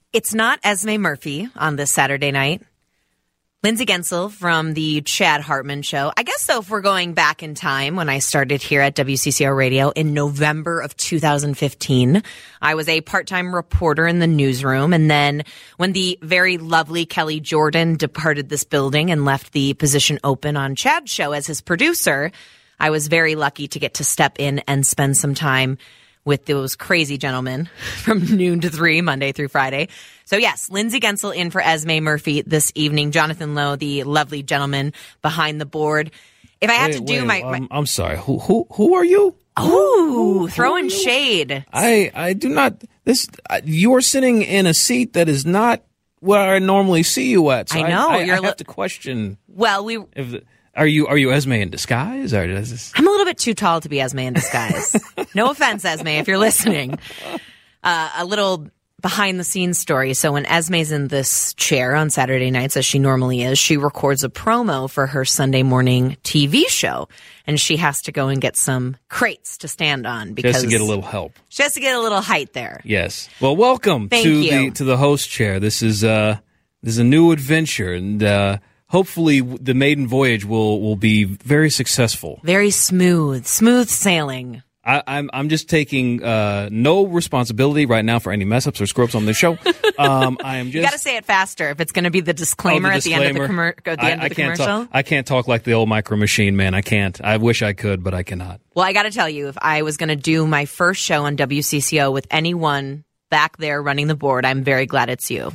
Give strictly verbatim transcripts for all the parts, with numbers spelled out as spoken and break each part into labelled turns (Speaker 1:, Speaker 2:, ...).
Speaker 1: It's not Esme Murphy on this Saturday night. Lindsay Gensel from the Chad Hartman Show. I guess, though, if we're going back in time when I started here at W C C O Radio in November of two thousand fifteen, I was a part-time reporter in the newsroom. And then when the very lovely Kelly Jordan departed this building and left the position open on Chad's show as his producer, I was very lucky to get to step in and spend some time with those crazy gentlemen from noon to three, Monday through Friday. So yes, Lindsay Gensel in for Esme Murphy this evening. Jonathan Lowe, the lovely gentleman behind the board. If I had
Speaker 2: wait,
Speaker 1: to do
Speaker 2: wait,
Speaker 1: my, my
Speaker 2: um, I'm sorry. Who who who are you?
Speaker 1: Oh,
Speaker 2: who,
Speaker 1: throwing
Speaker 2: who
Speaker 1: shade.
Speaker 2: I I do not. This you are sitting in a seat that is not where I normally see you at. So
Speaker 1: I know.
Speaker 2: I, I,
Speaker 1: you're
Speaker 2: I have
Speaker 1: li-
Speaker 2: to question.
Speaker 1: Well, we.
Speaker 2: If the, Are you are you Esme in disguise? Or does this...
Speaker 1: I'm a little bit too tall to be Esme in disguise. No offense, Esme, if you're listening. Uh, a little behind-the-scenes story. So when Esme's in this chair on Saturday nights, as she normally is, she records a promo for her Sunday morning T V show. And she has to go and get some crates to stand on. Because
Speaker 2: she has to get a little help.
Speaker 1: She has to get a little height there.
Speaker 2: Yes. Well, welcome
Speaker 1: Thank
Speaker 2: to
Speaker 1: you.
Speaker 2: the to the host chair. This is uh this is a new adventure, and uh hopefully the maiden voyage will, will be very successful.
Speaker 1: Very smooth, smooth sailing.
Speaker 2: I, I'm I'm just taking uh, no responsibility right now for any mess ups or screw ups on this show. Um, I am just.
Speaker 1: You got to say it faster if it's going to be the disclaimer,
Speaker 2: oh, the
Speaker 1: at the end of the,
Speaker 2: disclaimer.
Speaker 1: commer- at the, end
Speaker 2: I,
Speaker 1: of the
Speaker 2: I can't
Speaker 1: commercial.
Speaker 2: Talk, I can't talk like the old Micro Machine Man. I can't. I wish I could, but I cannot.
Speaker 1: Well, I got to tell you, if I was going to do my first show on W C C O with anyone back there running the board, I'm very glad it's you.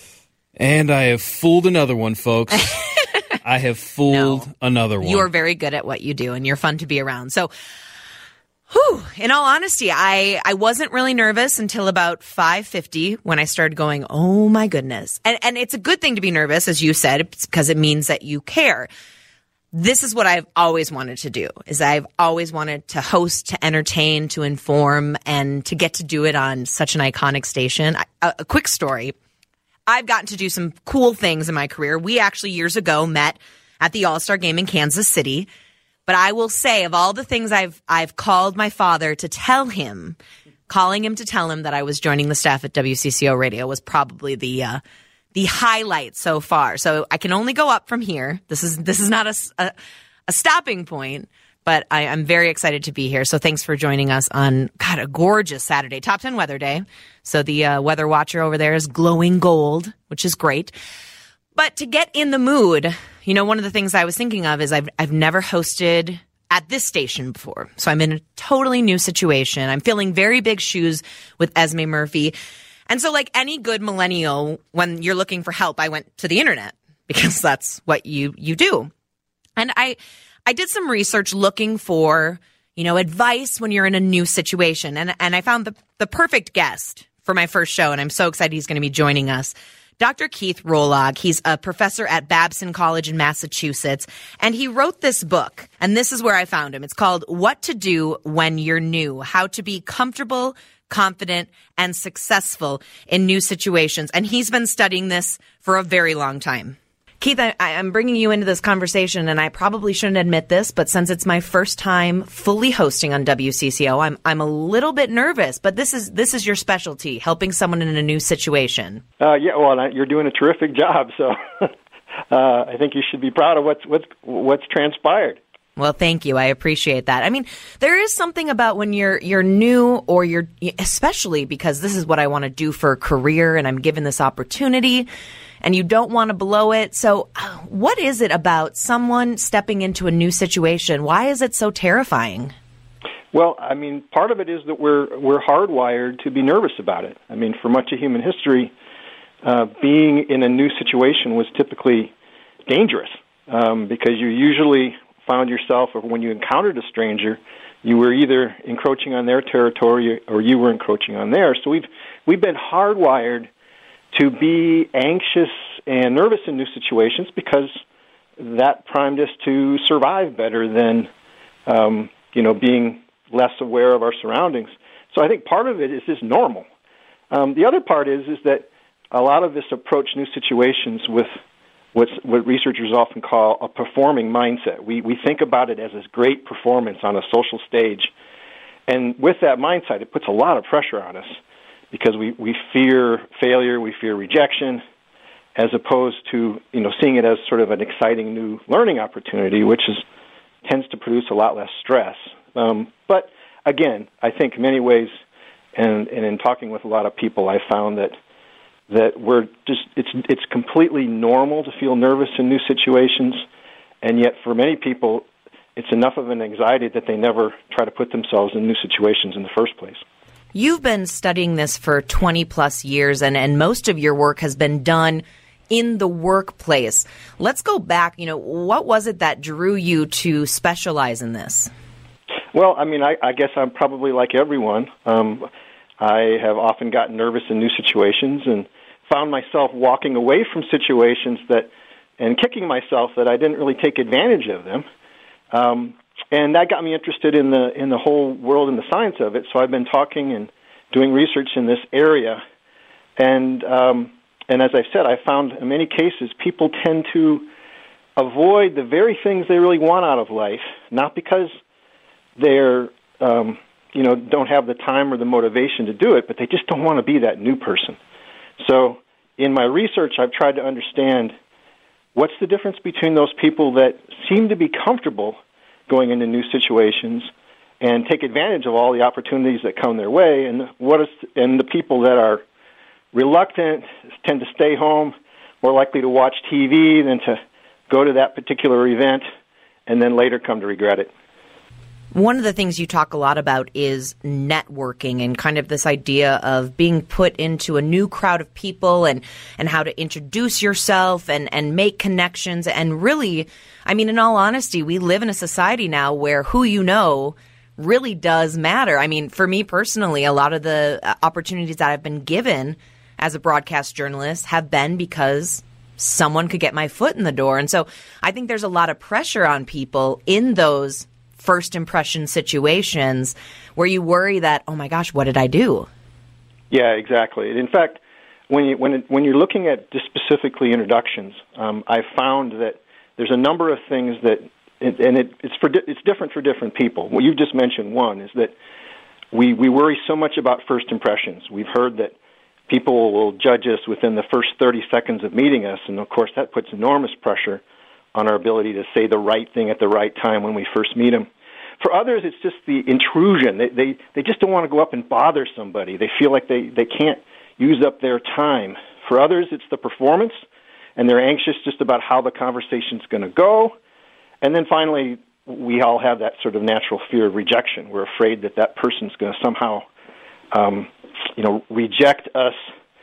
Speaker 2: And I have fooled another one, folks. I have fooled
Speaker 1: no,
Speaker 2: another one.
Speaker 1: You are very good at what you do, and you're fun to be around. So, whew, in all honesty, I, I wasn't really nervous until about five fifty when I started going, oh, my goodness. And, and it's a good thing to be nervous, as you said, because it means that you care. This is what I've always wanted to do, is I've always wanted to host, to entertain, to inform, and to get to do it on such an iconic station. A, a quick story. I've gotten to do some cool things in my career. We actually years ago met at the All-Star Game in Kansas City. But I will say, of all the things I've I've called my father to tell him, calling him to tell him that I was joining the staff at W C C O Radio was probably the uh, the highlight so far. So I can only go up from here. This is this is not a, a, a stopping point. But I, I'm very excited to be here. So thanks for joining us on, God, a gorgeous Saturday, Top ten Weather Day. So the uh, weather watcher over there is glowing gold, which is great. But to get in the mood, you know, one of the things I was thinking of is I've I've never hosted at this station before. So I'm in a totally new situation. I'm filling very big shoes with Esme Murphy. And so like any good millennial, when you're looking for help, I went to the internet because that's what you you do. And I... I did some research looking for, you know, advice when you're in a new situation. And and I found the, the perfect guest for my first show. And I'm so excited he's going to be joining us. Doctor Keith Rolog. He's a professor at Babson College in Massachusetts. And he wrote this book. And this is where I found him. It's called What to Do When You're New. How to Be Comfortable, Confident, and Successful in New Situations. And he's been studying this for a very long time. Keith, I, I'm bringing you into this conversation, and I probably shouldn't admit this, but since it's my first time fully hosting on W C C O, I'm I'm a little bit nervous. But this is this is your specialty, helping someone in a new situation.
Speaker 3: Uh, yeah, well, you're doing a terrific job, so uh, I think you should be proud of what's what's what's transpired.
Speaker 1: Well, thank you. I appreciate that. I mean, there is something about when you're you're new, or you're, especially because this is what I want to do for a career, and I'm given this opportunity. And you don't want to blow it. So uh, what is it about someone stepping into a new situation? Why is it so terrifying?
Speaker 3: Well, I mean, part of it is that we're we're hardwired to be nervous about it. I mean, for much of human history, uh, being in a new situation was typically dangerous um, because you usually found yourself, or when you encountered a stranger, you were either encroaching on their territory or you were encroaching on theirs. So we've we've been hardwired to be anxious and nervous in new situations because that primed us to survive better than, um, you know, being less aware of our surroundings. So I think part of it is just normal. Um, the other part is is that a lot of us approach new situations with what's, what researchers often call a performing mindset. We we think about it as this great performance on a social stage. And with that mindset, it puts a lot of pressure on us because we, we fear failure, we fear rejection, as opposed to, you know, seeing it as sort of an exciting new learning opportunity, which is tends to produce a lot less stress. Um, but again, I think in many ways, and, and in talking with a lot of people, I found that that we're just it's it's completely normal to feel nervous in new situations, and yet for many people, it's enough of an anxiety that they never try to put themselves in new situations in the first place.
Speaker 1: You've been studying this for twenty plus years, and, and most of your work has been done in the workplace. Let's go back. You know, what was it that drew you to specialize in this?
Speaker 3: Well, I mean, I, I guess I'm probably like everyone. Um, I have often gotten nervous in new situations and found myself walking away from situations that, and kicking myself that I didn't really take advantage of them. Um, and that got me interested in the in the whole world and the science of it. So I've been talking and doing research in this area. And um, and as I said, I found in many cases people tend to avoid the very things they really want out of life, not because they're um, you know don't have the time or the motivation to do it, but they just don't want to be that new person. So in my research, I've tried to understand what's the difference between those people that seem to be comfortable going into new situations and take advantage of all the opportunities that come their way, and what is and the people that are reluctant, tend to stay home, more likely to watch T V than to go to that particular event, and then later come to regret it.
Speaker 1: One of the things you talk a lot about is networking and kind of this idea of being put into a new crowd of people and, and how to introduce yourself and, and make connections. And really, I mean, in all honesty, we live in a society now where who you know really does matter. I mean, for me personally, a lot of the opportunities that I've been given as a broadcast journalist have been because someone could get my foot in the door. And so I think there's a lot of pressure on people in those first impression situations where you worry that, oh my gosh, what did I do?
Speaker 3: Yeah, exactly. In fact, when you when it, when you're looking at just specifically introductions, um, I've found that there's a number of things that, and it, it's for it's different for different people. What you just mentioned, one is that we we worry so much about first impressions. We've heard that people will judge us within the first thirty seconds of meeting us, and of course that puts enormous pressure on our ability to say the right thing at the right time when we first meet them. For others, it's just the intrusion. They they, they just don't want to go up and bother somebody. They feel like they, they can't use up their time. For others, it's the performance, and they're anxious just about how the conversation's going to go. And then finally, we all have that sort of natural fear of rejection. We're afraid that that person's going to somehow, um, you know, reject us,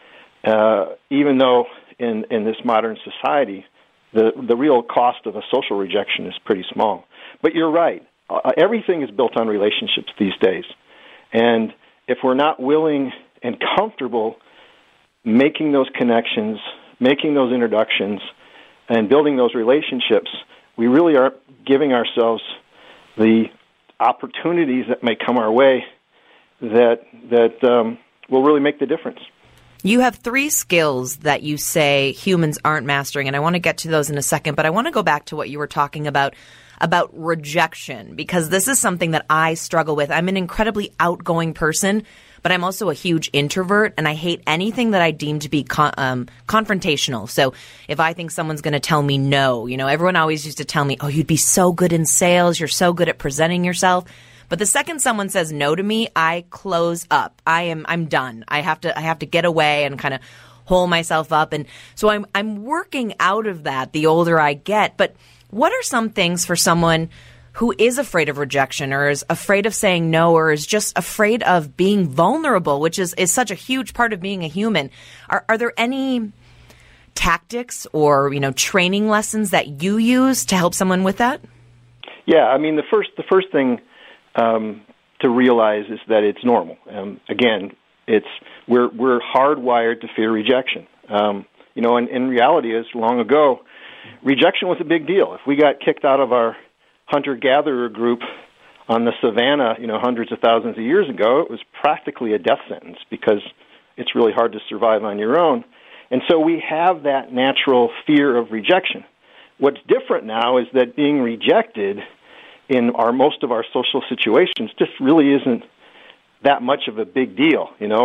Speaker 3: uh, even though in, in this modern society, The the real cost of a social rejection is pretty small. But you're right. Uh, everything is built on relationships these days. And if we're not willing and comfortable making those connections, making those introductions, and building those relationships, we really aren't giving ourselves the opportunities that may come our way that, that um, will really make the difference.
Speaker 1: You have three skills that you say humans aren't mastering, and I want to get to those in a second, but I want to go back to what you were talking about, about rejection, because this is something that I struggle with. I'm an incredibly outgoing person, but I'm also a huge introvert, and I hate anything that I deem to be con- um, confrontational. So if I think someone's going to tell me no, you know, everyone always used to tell me, oh, you'd be so good in sales, you're so good at presenting yourself. But the second someone says no to me, I close up. I am I'm done. I have to I have to get away and kind of hole myself up. And so I'm I'm working out of that the older I get. But what are some things for someone who is afraid of rejection or is afraid of saying no or is just afraid of being vulnerable, which is, is such a huge part of being a human? Are are there any tactics or, you know, training lessons that you use to help someone with that?
Speaker 3: Yeah, I mean the first the first thing Um, to realize is that it's normal. Um, again, it's we're we're hardwired to fear rejection. Um, you know, and in reality, is long ago, rejection was a big deal. If we got kicked out of our hunter-gatherer group on the savannah, you know, hundreds of thousands of years ago, it was practically a death sentence because it's really hard to survive on your own. And so we have that natural fear of rejection. What's different now is that being rejected in our most of our social situations just really isn't that much of a big deal, you know.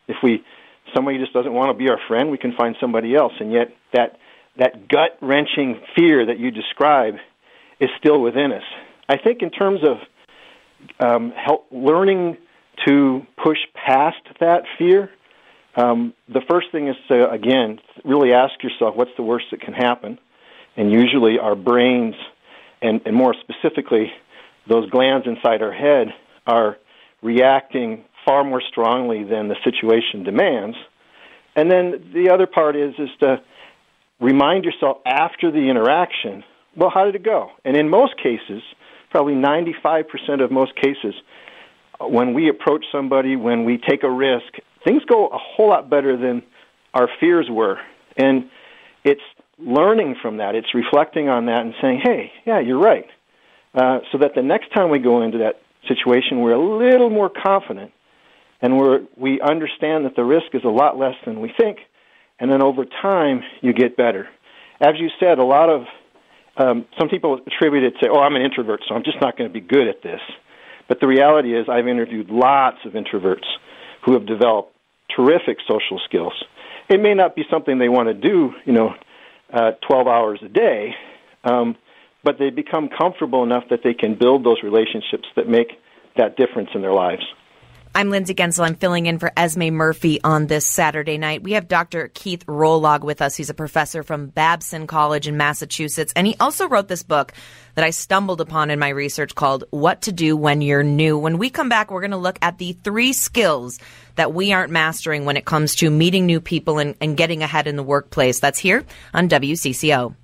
Speaker 3: If we somebody just doesn't want to be our friend, we can find somebody else. And yet that that gut-wrenching fear that you describe is still within us. I think in terms of um, help learning to push past that fear, um, the first thing is to, again, really ask yourself, what's the worst that can happen? And usually our brains, and, and more specifically, those glands inside our head, are reacting far more strongly than the situation demands. And then the other part is, is to remind yourself after the interaction, well, how did it go? And in most cases, probably ninety-five percent of most cases, when we approach somebody, when we take a risk, things go a whole lot better than our fears were. And it's learning from that. It's reflecting on that and saying, hey, yeah, you're right. Uh, so that the next time we go into that situation, we're a little more confident, and we're, we understand that the risk is a lot less than we think, and then over time, you get better. As you said, a lot of, um, some people attribute it to, oh, I'm an introvert, so I'm just not going to be good at this. But the reality is I've interviewed lots of introverts who have developed terrific social skills. It may not be something they want to do, you know, uh, twelve hours a day, um, but they become comfortable enough that they can build those relationships that make that difference in their lives.
Speaker 1: I'm Lindsay Gensel. I'm filling in for Esme Murphy on this Saturday night. We have Doctor Keith Rolog with us. He's a professor from Babson College in Massachusetts, and he also wrote this book that I stumbled upon in my research called What to Do When You're New. When we come back, we're going to look at the three skills that we aren't mastering when it comes to meeting new people and, and getting ahead in the workplace. That's here on W C C O.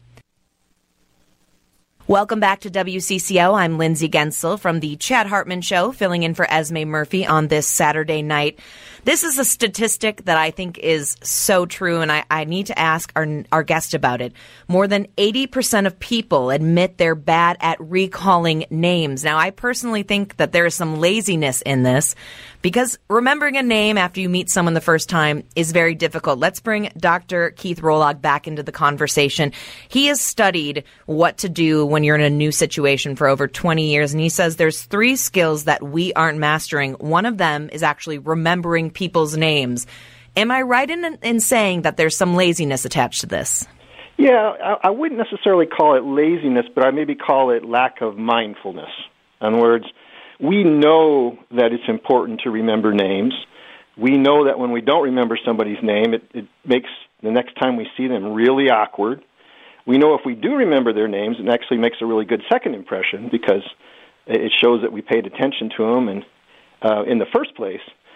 Speaker 1: Welcome back to W C C O. I'm Lindsay Gensel from the Chad Hartman Show, filling in for Esme Murphy on this Saturday night. This is a statistic that I think is so true, and I, I need to ask our, our guest about it. More than eighty percent of people admit they're bad at recalling names. Now, I personally think that there is some laziness in this, because remembering a name after you meet someone the first time is very difficult. Let's bring Doctor Keith Rolog back into the conversation. He has studied what to do when you're in a new situation for over twenty years, and he says there's three skills that we aren't mastering. One of them is actually remembering people's names. Am I right in, in saying that there's some laziness attached to this?
Speaker 3: Yeah, I, I wouldn't necessarily call it laziness, but I maybe call it lack of mindfulness. In other words, we know that it's important to remember names. We know that when we don't remember somebody's name, it, it makes the next time we see them really awkward. We know if we do remember their names, it actually makes a really good second impression because it shows that we paid attention to them and uh, in the first place.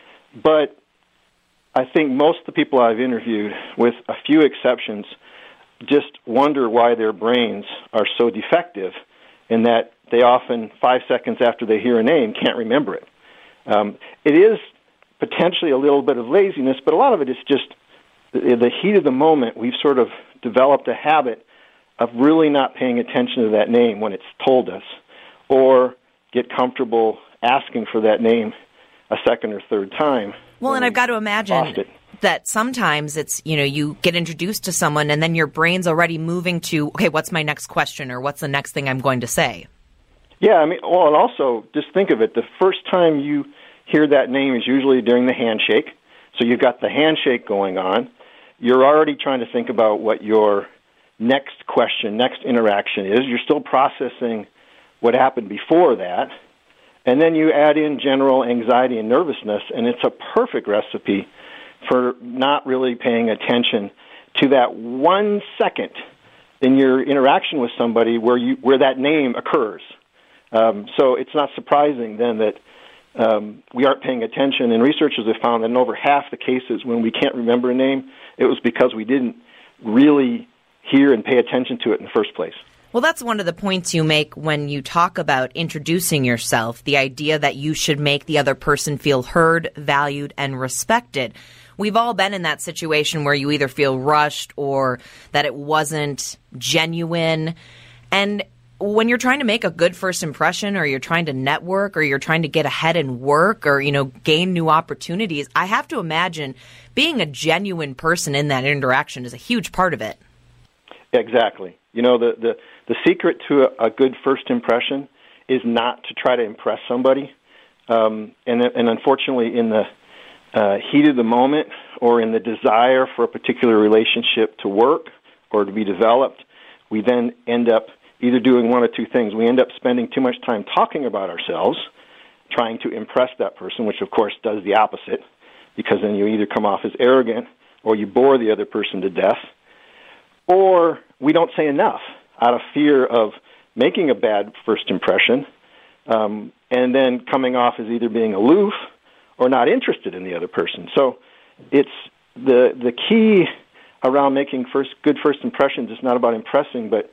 Speaker 3: But I think most of the people I've interviewed, with a few exceptions, just wonder why their brains are so defective in that they often, five seconds after they hear a name, can't remember it. Um, it is potentially a little bit of laziness, but a lot of it is just the, the heat of the moment. We've sort of developed a habit of really not paying attention to that name when it's told us, or get comfortable asking for that name a second or third time.
Speaker 1: Well, and I've got to imagine that sometimes it's, you know, you get introduced to someone and then your brain's already moving to, okay, what's my next question or what's the next thing I'm going to say?
Speaker 3: Yeah, I mean, well, and also just think of it. The first time you hear that name is usually during the handshake. So you've got the handshake going on. You're already trying to think about what your next question, next interaction is. You're still processing what happened before that. And then you add in general anxiety and nervousness, and it's a perfect recipe for not really paying attention to that one second in your interaction with somebody where you where that name occurs. Um, so it's not surprising then that um, we aren't paying attention. And researchers have found that in over half the cases when we can't remember a name, it was because we didn't really hear and pay attention to it in the first place.
Speaker 1: Well, that's one of the points you make when you talk about introducing yourself, the idea that you should make the other person feel heard, valued, and respected. We've all been in that situation where you either feel rushed or that it wasn't genuine. And when you're trying to make a good first impression, or you're trying to network, or you're trying to get ahead in work, or, you know, gain new opportunities, I have to imagine being a genuine person in that interaction is a huge part of it.
Speaker 3: Exactly. You know, the, the, the secret to a, a good first impression is not to try to impress somebody. Um, and, and unfortunately, in the uh, heat of the moment or in the desire for a particular relationship to work or to be developed, we then end up either doing one of two things. We end up spending too much time talking about ourselves, trying to impress that person, which of course does the opposite, because then you either come off as arrogant or you bore the other person to death, or we don't say enough out of fear of making a bad first impression, um, and then coming off as either being aloof or not interested in the other person. So it's the the key around making first good first impressions is not about impressing, but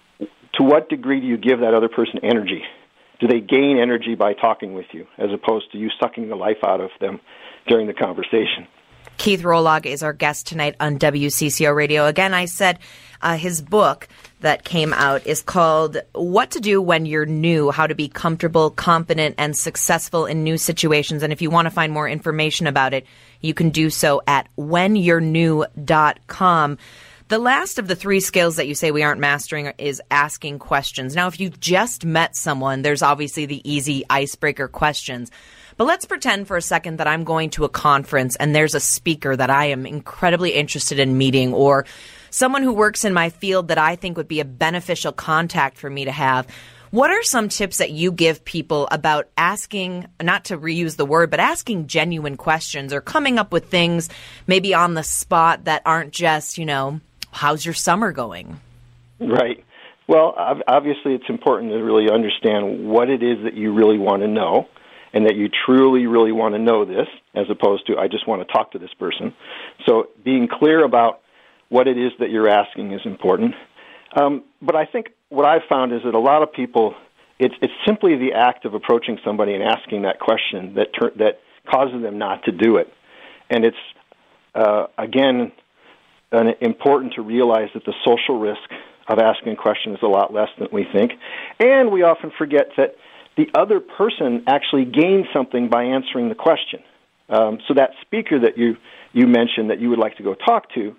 Speaker 3: to what degree do you give that other person energy? Do they gain energy by talking with you as opposed to you sucking the life out of them during the conversation?
Speaker 1: Keith Rolog is our guest tonight on W C C O Radio. Again, I said uh, his book that came out is called What to Do When You're New, How to Be Comfortable, Confident, and Successful in New Situations. And if you want to find more information about it, you can do so at when you're new dot com. The last of the three skills that you say we aren't mastering is asking questions. Now, if you've just met someone, there's obviously the easy icebreaker questions. But let's pretend for a second that I'm going to a conference and there's a speaker that I am incredibly interested in meeting, or someone who works in my field that I think would be a beneficial contact for me to have. What are some tips that you give people about asking, not to reuse the word, but asking genuine questions or coming up with things maybe on the spot that aren't just, you know, how's your summer going?
Speaker 3: Right. Well, obviously it's important to really understand what it is that you really want to know, and that you truly, really want to know this, as opposed to, I just want to talk to this person. So being clear about what it is that you're asking is important. Um, but I think what I've found is that a lot of people, it's, it's simply the act of approaching somebody and asking that question that ter- that causes them not to do it. And it's, uh, again, an, important to realize that the social risk of asking a question is a lot less than we think. And we often forget that the other person actually gains something by answering the question. Um, so that speaker that you, you mentioned that you would like to go talk to,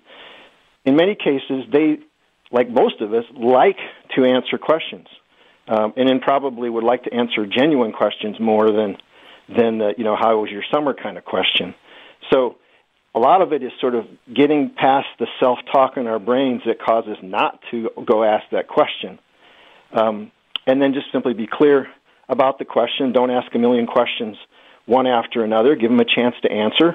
Speaker 3: in many cases, they, like most of us, like to answer questions, um, and then probably would like to answer genuine questions more than, than the, you know, how was your summer kind of question. So a lot of it is sort of getting past the self-talk in our brains that causes not to go ask that question, um, and then just simply be clear about the question. Don't ask a million questions one after another. Give them a chance to answer,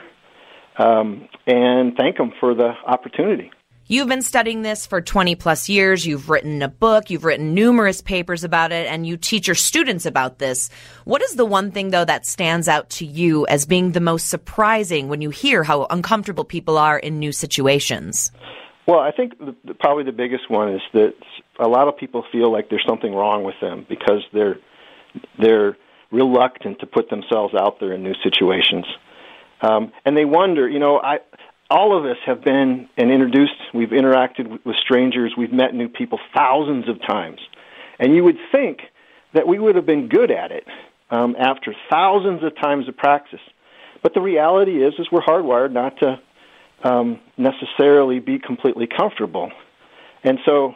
Speaker 3: um, and thank them for the opportunity.
Speaker 1: You've been studying this for twenty plus years. You've written a book. You've written numerous papers about it, and you teach your students about this. What is the one thing, though, that stands out to you as being the most surprising when you hear how uncomfortable people are in new situations?
Speaker 3: Well, I think the, the, probably the biggest one is that a lot of people feel like there's something wrong with them because they're they're reluctant to put themselves out there in new situations. Um, and they wonder, you know, I, all of us have been and introduced, we've interacted with, with strangers, we've met new people thousands of times. And you would think that we would have been good at it um, after thousands of times of practice. But the reality is, is we're hardwired not to um, necessarily be completely comfortable. And so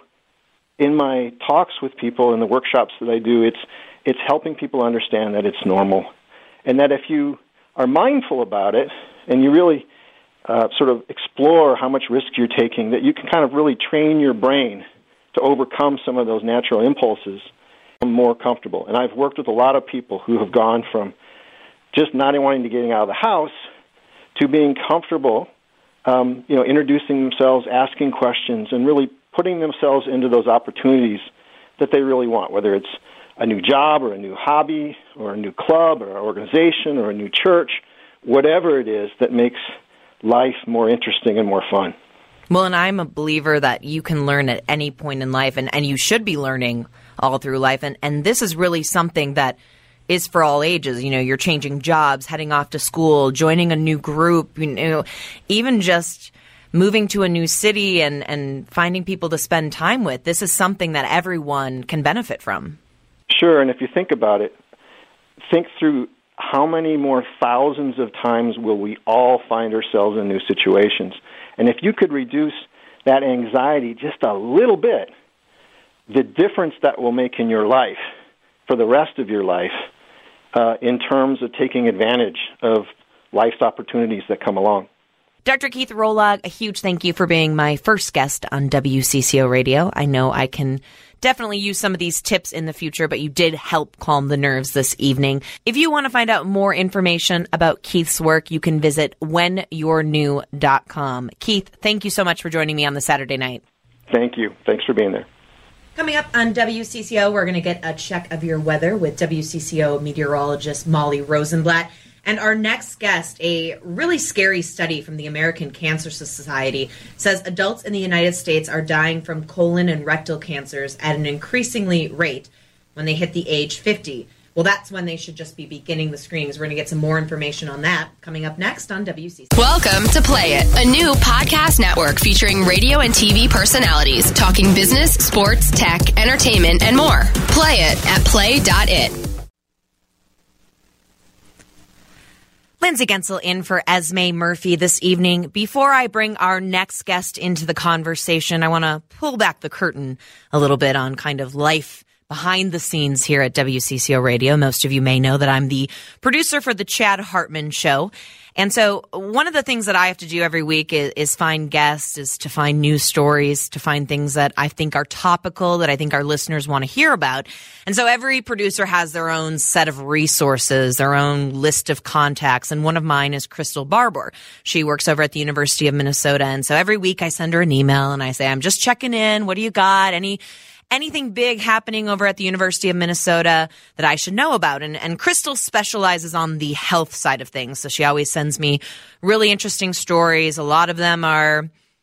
Speaker 3: in my talks with people and the workshops that I do, it's It's helping people understand that it's normal, and that if you are mindful about it and you really uh, sort of explore how much risk you're taking, that you can kind of really train your brain to overcome some of those natural impulses and more comfortable. And I've worked with a lot of people who have gone from just not wanting to get out of the house to being comfortable, um, you know, introducing themselves, asking questions, and really putting themselves into those opportunities that they really want, whether it's a new job or a new hobby or a new club or an organization or a new church, whatever it is that makes life more interesting and more fun.
Speaker 1: Well, and I'm a believer that you can learn at any point in life, and, and you should be learning all through life. And, and this is really something that is for all ages. You know, you're changing jobs, heading off to school, joining a new group, you know, even just moving to a new city and, and finding people to spend time with. This is something that everyone can benefit from.
Speaker 3: Sure, and if you think about it, think through how many more thousands of times will we all find ourselves in new situations. And if you could reduce that anxiety just a little bit, the difference that will make in your life for the rest of your life uh, in terms of taking advantage of life's opportunities that come along.
Speaker 1: Doctor Keith Rolog, a huge thank you for being my first guest on W C C O Radio. I know I can definitely use some of these tips in the future, but you did help calm the nerves this evening. If you want to find out more information about Keith's work, you can visit when you're new dot com. Keith, thank you so much for joining me on the Saturday night.
Speaker 3: Thank you. Thanks for being there.
Speaker 1: Coming up on W C C O, we're going to get a check of your weather with W C C O meteorologist Molly Rosenblatt. And our next guest, a really scary study from the American Cancer Society, says adults in the United States are dying from colon and rectal cancers at an increasingly rate when they hit the age fifty. Well, that's when they should just be beginning the screenings. We're going to get some more information on that coming up next on W C C.
Speaker 4: Welcome to Play It, a new podcast network featuring radio and T V personalities talking business, sports, tech, entertainment, and more. Play it at play dot it.
Speaker 1: Lindsay Gensel in for Esme Murphy this evening. Before I bring our next guest into the conversation, I want to pull back the curtain a little bit on kind of life behind the scenes here at W C C O Radio. Most of you may know that I'm the producer for the Chad Hartman Show. And so one of the things that I have to do every week is, is find guests, is to find news stories, to find things that I think are topical, that I think our listeners want to hear about. And so every producer has their own set of resources, their own list of contacts. And one of mine is Crystal Barbour. She works over at the University of Minnesota. And so every week I send her an email and I say, I'm just checking in. What do you got? Any Anything big happening over at the University of Minnesota that I should know about? And, and Crystal specializes on the health side of things. So she always sends me really interesting stories. A lot of them are,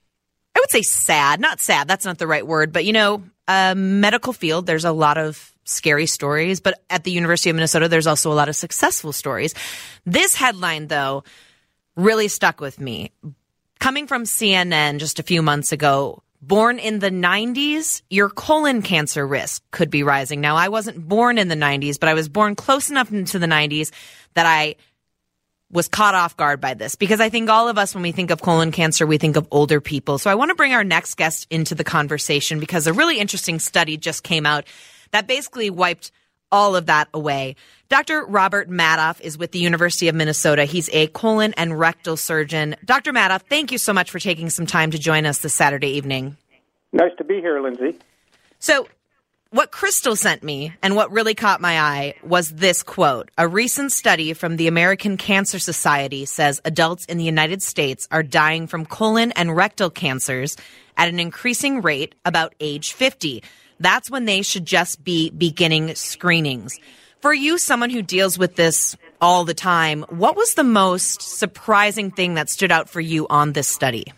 Speaker 1: I would say sad, not sad. That's not the right word. But, you know, uh, medical field, there's a lot of scary stories. But at the University of Minnesota, there's also a lot of successful stories. This headline, though, really stuck with me. Coming from C N N just a few months ago, born in the nineties, your colon cancer risk could be rising. Now, I wasn't born in the nineties, but I was born close enough into the nineties that I was caught off guard by this, because I think all of us, when we think of colon cancer, we think of older people. So I want to bring our next guest into the conversation because a really interesting study just came out that basically wiped all of that away. Doctor Robert Madoff is with the University of Minnesota. He's a colon and rectal surgeon. Doctor Madoff, thank you so much for taking some time to join us this Saturday evening.
Speaker 3: Nice to be here, Lindsay.
Speaker 1: So what Crystal sent me and what really caught my eye was this quote. A recent study from the American Cancer Society says adults in the United States are dying from colon and rectal cancers at an increasing rate about age fifty. That's when they should just be beginning screenings. For you, someone who deals with this all the time, what was the most surprising thing that stood out for you on this study?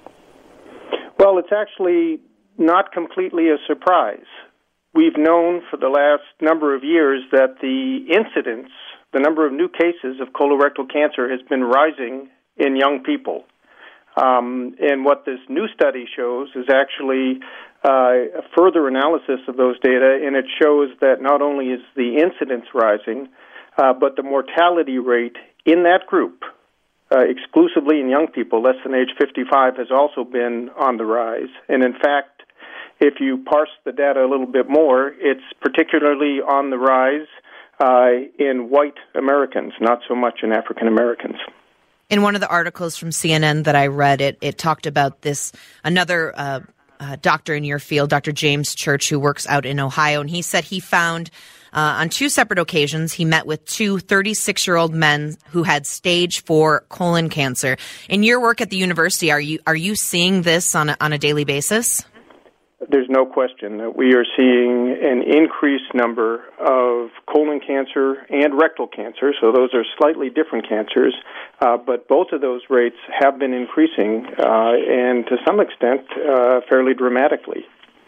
Speaker 5: Well, it's actually not completely a surprise. We've known for the last number of years that the incidence, the number of new cases of colorectal cancer has been rising in young people. Um, and what this new study shows is actually uh, a further analysis of those data, and it shows that not only is the incidence rising, uh, but the mortality rate in that group, uh, exclusively in young people less than age fifty-five, has also been on the rise. And in fact, if you parse the data a little bit more, it's particularly on the rise uh, in white Americans, not so much in African Americans.
Speaker 1: In one of the articles from C N N that I read, it, it talked about this, another uh, uh, doctor in your field, Doctor James Church, who works out in Ohio, and he said he found uh, on two separate occasions, he met with two thirty-six-year-old men who had stage four colon cancer. In your work at the university, are you are you seeing this on a, on a daily basis?
Speaker 5: There's no question that we are seeing an increased number of colon cancer and rectal cancer, so those are slightly different cancers, uh, but both of those rates have been increasing, uh, and to some extent, uh, fairly dramatically.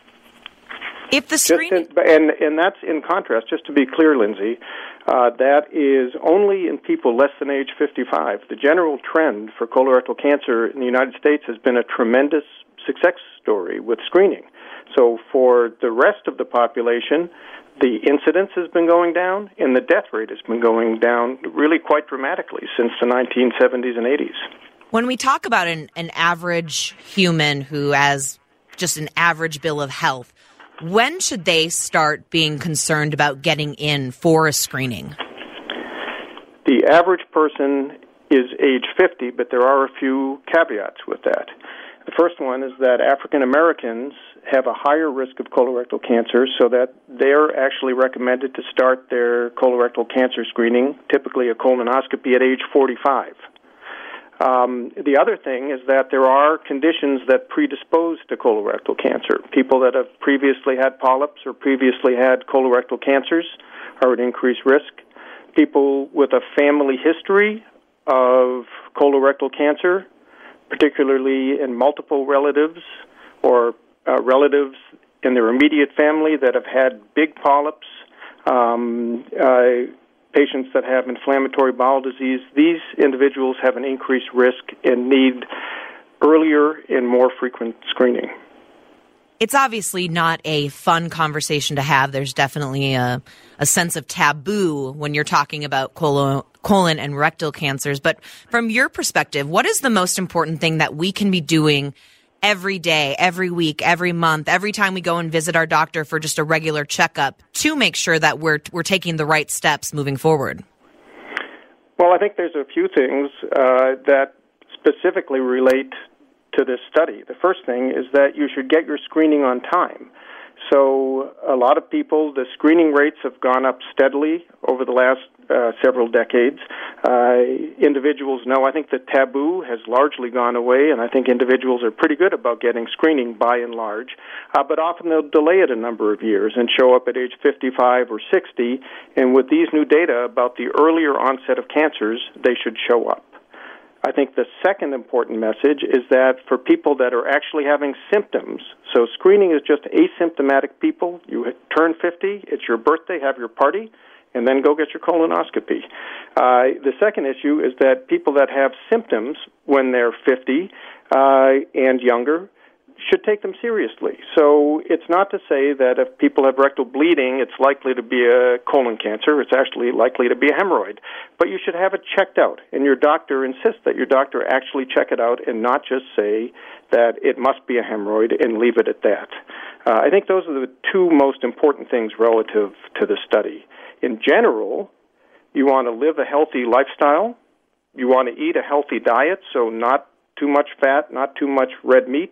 Speaker 1: If the screen...
Speaker 5: in, and, and that's in contrast, just to be clear, Lindsay, uh, that is only in people less than age fifty-five. The general trend for colorectal cancer in the United States has been a tremendous success story with screening. So for the rest of the population, the incidence has been going down, and the death rate has been going down really quite dramatically since the nineteen seventies and eighties.
Speaker 1: When we talk about an, an average human who has just an average bill of health, when should they start being concerned about getting in for a screening?
Speaker 5: The average person is age fifty, but there are a few caveats with that. The first one is that African Americans have a higher risk of colorectal cancer, so that they're actually recommended to start their colorectal cancer screening, typically a colonoscopy, at age forty-five. Um, the other thing is that there are conditions that predispose to colorectal cancer. People that have previously had polyps or previously had colorectal cancers are at increased risk. People with a family history of colorectal cancer, particularly in multiple relatives or uh, relatives in their immediate family that have had big polyps, um, uh, patients that have inflammatory bowel disease, these individuals have an increased risk and need earlier and more frequent screening.
Speaker 1: It's obviously not a fun conversation to have. There's definitely a, a sense of taboo when you're talking about colon, colon and rectal cancers. But from your perspective, what is the most important thing that we can be doing every day, every week, every month, every time we go and visit our doctor for just a regular checkup to make sure that we're we're taking the right steps moving forward?
Speaker 5: Well, I think there's a few things uh, that specifically relate to this study. The first thing is that you should get your screening on time. So a lot of people, the screening rates have gone up steadily over the last uh, several decades. Uh, individuals know, I think the taboo has largely gone away, and I think individuals are pretty good about getting screening by and large, uh, but often they'll delay it a number of years and show up at age fifty-five or sixty, and with these new data about the earlier onset of cancers, they should show up. I think the second important message is that for people that are actually having symptoms, so screening is just asymptomatic people. You turn fifty, it's your birthday, have your party, and then go get your colonoscopy. Uh, the second issue is that people that have symptoms when they're fifty uh, and younger should take them seriously. So it's not to say that if people have rectal bleeding, it's likely to be a colon cancer. It's actually likely to be a hemorrhoid. But you should have it checked out, and your doctor insists that your doctor actually check it out and not just say that it must be a hemorrhoid and leave it at that. Uh, I think those are the two most important things relative to the study. In general, you want to live a healthy lifestyle. You want to eat a healthy diet, so not too much fat, not too much red meat.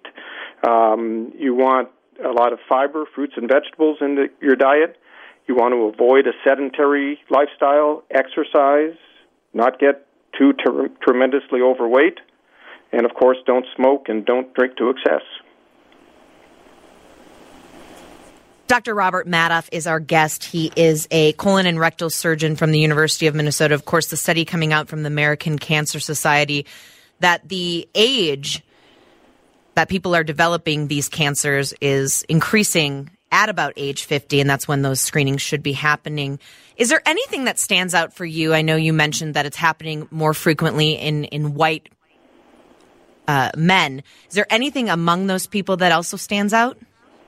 Speaker 5: Um, you want a lot of fiber, fruits and vegetables in the, your diet. You want to avoid a sedentary lifestyle, exercise, not get too ter- tremendously overweight, and, of course, don't smoke and don't drink to excess.
Speaker 1: Doctor Robert Madoff is our guest. He is a colon and rectal surgeon from the University of Minnesota. Of course, the study coming out from the American Cancer Society that the age that people are developing these cancers is increasing at about age fifty, and that's when those screenings should be happening. Is there anything that stands out for you? I know you mentioned that it's happening more frequently in, in white uh, men. Is there anything among those people that also stands out?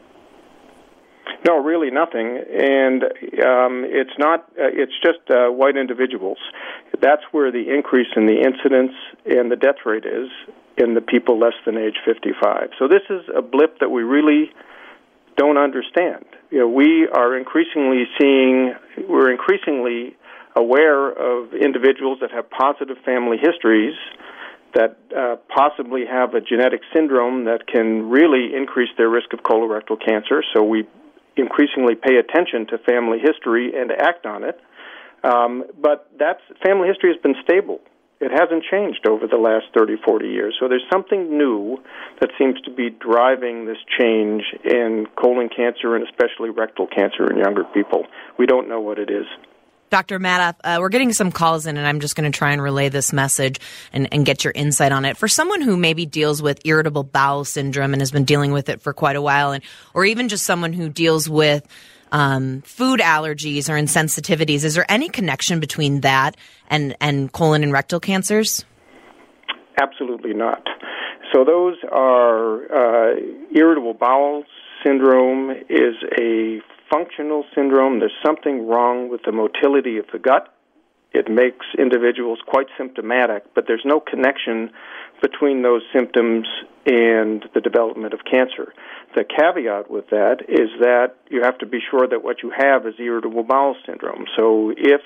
Speaker 5: No, really nothing, and um, it's not. Uh, it's just uh, white individuals. That's where the increase in the incidence and the death rate is in the people less than age fifty-five. So this is a blip that we really don't understand. You know, we are increasingly seeing. We're increasingly aware of individuals that have positive family histories, that uh, possibly have a genetic syndrome that can really increase their risk of colorectal cancer. So we increasingly pay attention to family history and act on it. Um, but that's, family history has been stable. It hasn't changed over the last thirty, forty years. So there's something new that seems to be driving this change in colon cancer and especially rectal cancer in younger people. We don't know what it is.
Speaker 1: Doctor Madoff, uh, we're getting some calls in, and I'm just going to try and relay this message and, and get your insight on it. For someone who maybe deals with irritable bowel syndrome and has been dealing with it for quite a while, and or even just someone who deals with um, food allergies or insensitivities, is there any connection between that and, and colon and rectal cancers?
Speaker 5: Absolutely not. So those are uh, irritable bowel syndrome is a functional syndrome. There's something wrong with the motility of the gut. It makes individuals quite symptomatic, but there's no connection between those symptoms and the development of cancer. The caveat with that is that you have to be sure that what you have is irritable bowel syndrome. So if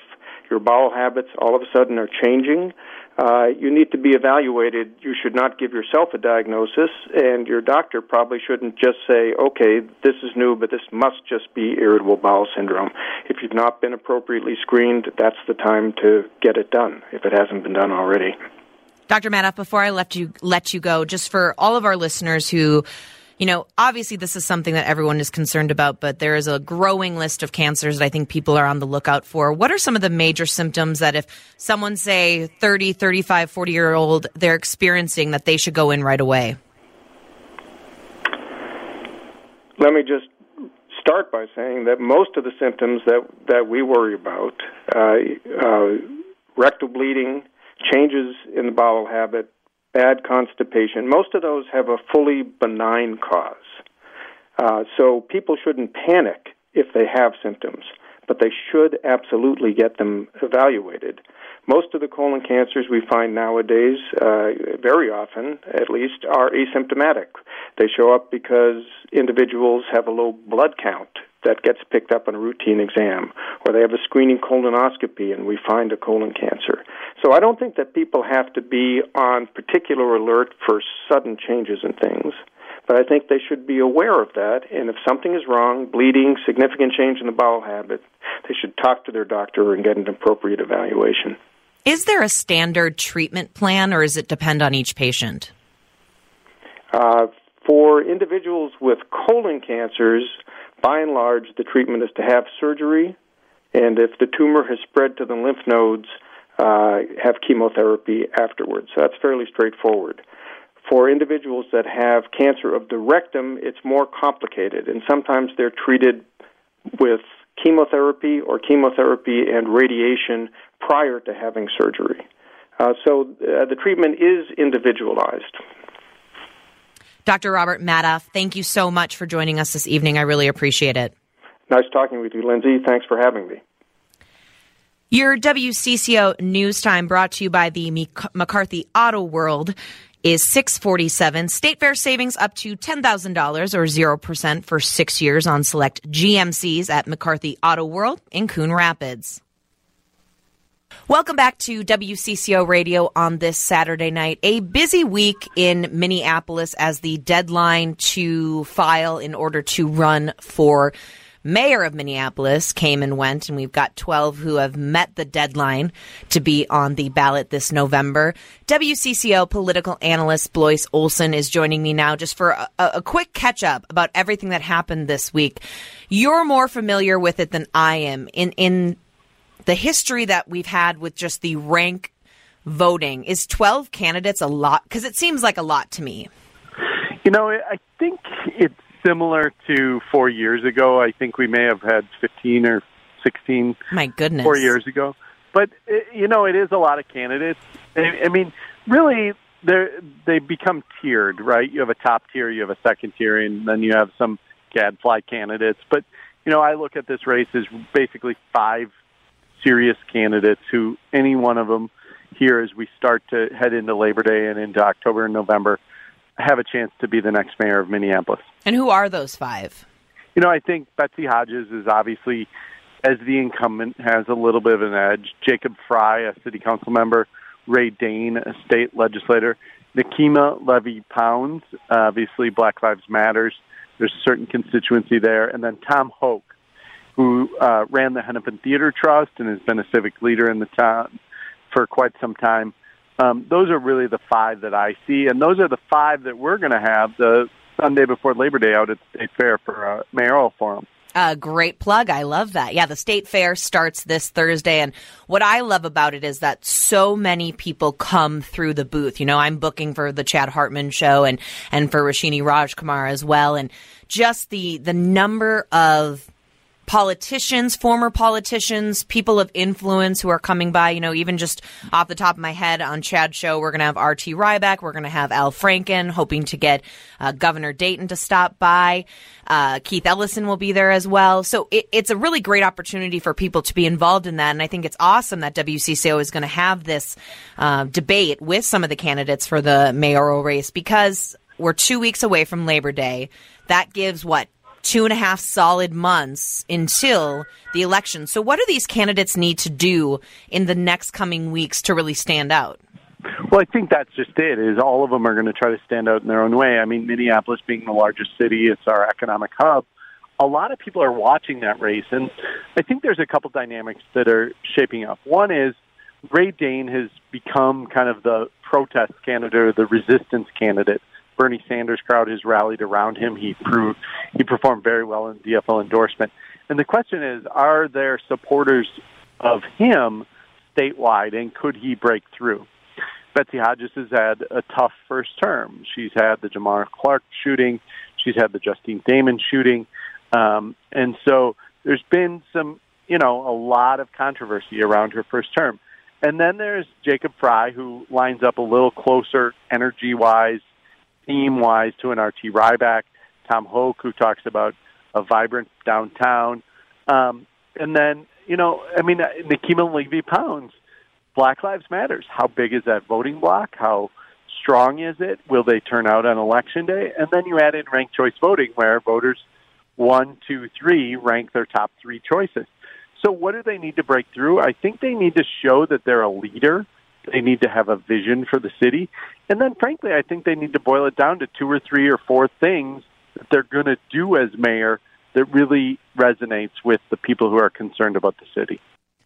Speaker 5: your bowel habits all of a sudden are changing, uh, you need to be evaluated. You should not give yourself a diagnosis, and your doctor probably shouldn't just say, okay, this is new, but this must just be irritable bowel syndrome. If you've not been appropriately screened, that's the time to get it done, if it hasn't been done already.
Speaker 1: Doctor Madoff, before I let you let you go, just for all of our listeners who, you know, obviously this is something that everyone is concerned about, but there is a growing list of cancers that I think people are on the lookout for. What are some of the major symptoms that if someone, say, thirty, thirty-five, forty-year-old, they're experiencing that they should go in right away?
Speaker 5: Let me just start by saying that most of the symptoms that, that we worry about, uh, uh, rectal bleeding, changes in the bowel habit, bad constipation, most of those have a fully benign cause. Uh, so people shouldn't panic if they have symptoms, but they should absolutely get them evaluated. Most of the colon cancers we find nowadays, uh, very often at least, are asymptomatic. They show up because individuals have a low blood count that gets picked up on a routine exam, or they have a screening colonoscopy and we find a colon cancer. So I don't think that people have to be on particular alert for sudden changes in things, but I think they should be aware of that, and if something is wrong, bleeding, significant change in the bowel habit, they should talk to their doctor and get an appropriate evaluation.
Speaker 1: Is there a standard treatment plan, or does it depend on each patient?
Speaker 5: Uh, for individuals with colon cancers, by and large, the treatment is to have surgery, and if the tumor has spread to the lymph nodes, uh, have chemotherapy afterwards. So that's fairly straightforward. For individuals that have cancer of the rectum, it's more complicated, and sometimes they're treated with chemotherapy or chemotherapy and radiation prior to having surgery. Uh, so uh, the treatment is individualized.
Speaker 1: Doctor Robert Madoff, thank you so much for joining us this evening. I really appreciate it.
Speaker 5: Nice talking with you, Lindsay. Thanks for having me.
Speaker 1: Your W C C O News Time, brought to you by the McCarthy Auto World, is six forty-seven. State Fair savings up to ten thousand dollars or zero percent for six years on select G M Cs at McCarthy Auto World in Coon Rapids. Welcome back to W C C O Radio on this Saturday night. A busy week in Minneapolis as the deadline to file in order to run for mayor of Minneapolis came and went, and we've got twelve who have met the deadline to be on the ballot this November. W C C O political analyst Blois Olson is joining me now just for a, a quick catch-up about everything that happened this week. You're more familiar with it than I am. In in the history that we've had with just the rank voting, is twelve candidates a lot? Because it seems like a lot to me.
Speaker 6: You know, I think it's similar to four years ago. I think we may have had fifteen or sixteen
Speaker 1: My goodness.
Speaker 6: four years ago. But, you know, it is a lot of candidates. I mean, really, they they become tiered, right? You have a top tier, you have a second tier, and then you have some gadfly candidates. But, you know, I look at this race as basically five serious candidates who, any one of them here as we start to head into Labor Day and into October and November, have a chance to be the next mayor of Minneapolis.
Speaker 1: And who are those five?
Speaker 6: You know, I think Betsy Hodges is obviously, as the incumbent, has a little bit of an edge. Jacob Fry, a city council member. Ray Dane, a state legislator. Nikema Levy-Pounds, obviously Black Lives Matters. There's a certain constituency there. And then Tom Hoke, who uh, ran the Hennepin Theater Trust and has been a civic leader in the town for quite some time. Um, those are really the five that I see, and those are the five that we're going to have the Sunday before Labor Day out at State Fair for a mayoral forum.
Speaker 1: Uh, great plug. I love that. Yeah, the State Fair starts this Thursday, and what I love about it is that so many people come through the booth. You know, I'm booking for the Chad Hartman show and, and for Rashini Rajkumar as well, and just the the number of politicians, former politicians, people of influence who are coming by. You know, even just off the top of my head on Chad's show, we're going to have R T Ryback. We're going to have Al Franken, hoping to get uh, Governor Dayton to stop by. Uh, Keith Ellison will be there as well. So it, it's a really great opportunity for people to be involved in that. And I think it's awesome that W C C O is going to have this uh, debate with some of the candidates for the mayoral race, because we're two weeks away from Labor Day. That gives, what, two and a half solid months until the election. So what do these candidates need to do in the next coming weeks to really stand out?
Speaker 6: Well, I think that's just it, is all of them are going to try to stand out in their own way. I mean, Minneapolis being the largest city, it's our economic hub. A lot of people are watching that race, and I think there's a couple dynamics that are shaping up. One is Ray Dane has become kind of the protest candidate or the resistance candidate. Bernie Sanders crowd has rallied around him. He proved he performed very well in D F L endorsement. And the question is, are there supporters of him statewide, and could he break through? Betsy Hodges has had a tough first term. She's had the Jamar Clark shooting. She's had the Justine Damon shooting. Um, and so there's been some, you know, a lot of controversy around her first term. And then there's Jacob Fry, who lines up a little closer energy-wise, theme-wise to an R T Ryback. Tom Hoke, who talks about a vibrant downtown. Um, and then, you know, I mean, Nikema Levy-Pounds, Black Lives Matters. How big is that voting block? How strong is it? Will they turn out on Election Day? And then you add in ranked choice voting, where voters one, two, three rank their top three choices. So what do they need to break through? I think they need to show that they're a leader. They need to have a vision for the city. And then, frankly, I think they need to boil it down to two or three or four things that they're going to do as mayor that really resonates with the people who are concerned about the city.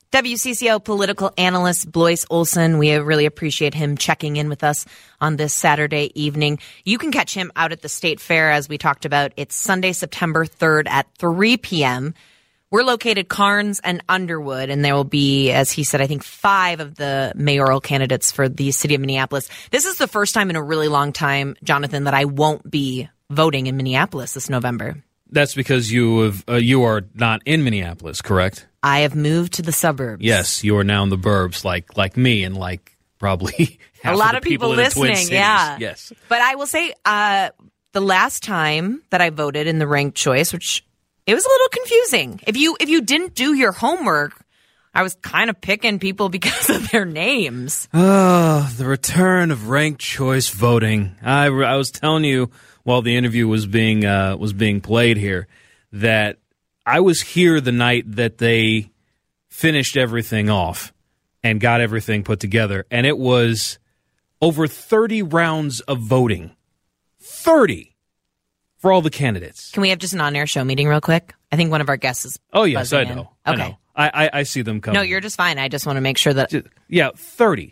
Speaker 1: W C C O political analyst Blois Olson, we really appreciate him checking in with us on this Saturday evening. You can catch him out at the State Fair, as we talked about. It's Sunday, September third at three p.m. We're located Carnes and Underwood, and there will be, as he said, I think five of the mayoral candidates for the city of Minneapolis. This is the first time in a really long time, Jonathan, that I won't be voting in Minneapolis this November.
Speaker 2: That's because you have, uh, you are not in Minneapolis, correct?
Speaker 1: I have moved to the suburbs.
Speaker 2: Yes, you are now in the burbs, like like me, and like probably half
Speaker 1: a lot
Speaker 2: of,
Speaker 1: of
Speaker 2: the
Speaker 1: people,
Speaker 2: people
Speaker 1: listening.
Speaker 2: in the Twin Cities.
Speaker 1: Yeah,
Speaker 2: yes.
Speaker 1: But I will say, uh, the last time that I voted in the ranked choice, which it was a little confusing. If you if you didn't do your homework, I was kind of picking people because of their names.
Speaker 2: Oh, the return of ranked choice voting. I, I was telling you while the interview was being uh, was being played here that I was here the night that they finished everything off and got everything put together, and it was over thirty rounds of voting. thirty for all the candidates.
Speaker 1: Can we have just an on-air show meeting real quick? I think one of our guests is
Speaker 2: Oh, yes, I
Speaker 1: in.
Speaker 2: know.
Speaker 1: Okay.
Speaker 2: I know. I, I, I see them coming.
Speaker 1: No, you're just fine. I just want to make sure that...
Speaker 2: Yeah, thirty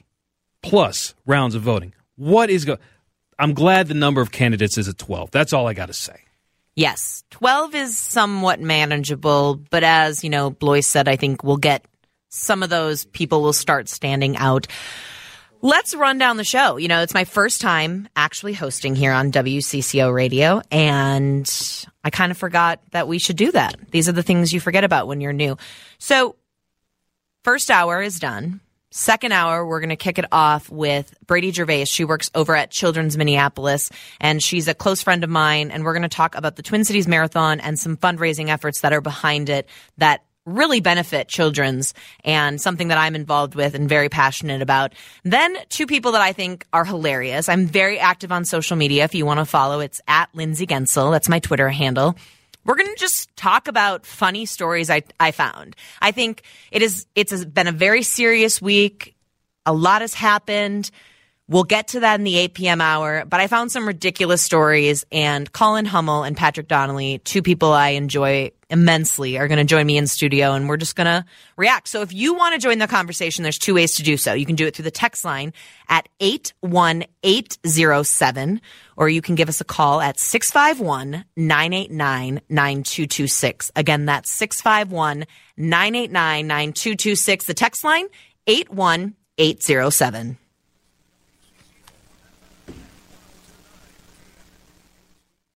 Speaker 2: plus rounds of voting. What is going... I'm glad the number of candidates is at twelve. That's all I got to say.
Speaker 1: Yes, twelve is somewhat manageable, but as, you know, Blois said, I think we'll get some of those people will start standing out. Let's run down the show. You know, it's my first time actually hosting here on W C C O Radio, and I kind of forgot that we should do that. These are the things you forget about when you're new. So, first hour is done. Second hour, we're going to kick it off with Brady Gervais. She works over at Children's Minneapolis, and she's a close friend of mine, and we're going to talk about the Twin Cities Marathon and some fundraising efforts that are behind it that really benefit Children's, and something that I'm involved with and very passionate about. Then two people that I think are hilarious. I'm very active on social media. If you want to follow, it's at Lindsay Gensel. That's my Twitter handle. We're going to just talk about funny stories I, I found. I think it is, it's been a very serious week. A lot has happened. We'll get to that in the eight p.m. hour, but I found some ridiculous stories, and Colin Hummel and Patrick Donnelly, two people I enjoy immensely, are going to join me in studio, and we're just going to react. So if you want to join the conversation, there's two ways to do so. You can do it through the text line at eight one eight zero seven, or you can give us a call at six five one, nine eight nine, nine two two six. Again, that's six five one, nine eight nine, nine two two six. The text line, eight one eight zero seven.